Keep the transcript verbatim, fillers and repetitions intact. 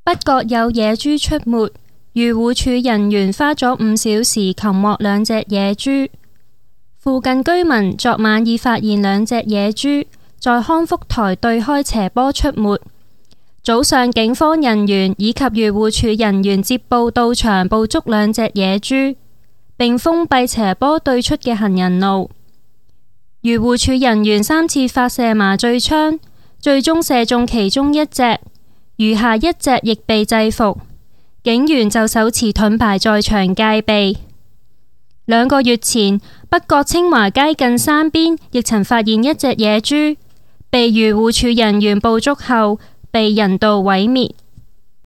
北角有野豬出沒，漁護署人員花咗五小時擒獲兩隻野豬。附近居民昨晚已發現兩隻野豬在康福台對開斜坡出沒。早上警方人員以及漁護署人員接報到場捕捉兩隻野豬，並封閉斜坡對出嘅行人路。漁護署人員三次發射麻醉槍，最終射中其中一隻，餘下一隻亦被制服。警員就手持盾牌在場戒備。兩個月前，北角清華街近山邊亦曾發現一隻野豬，被漁護署人員捕捉後被人道毀滅。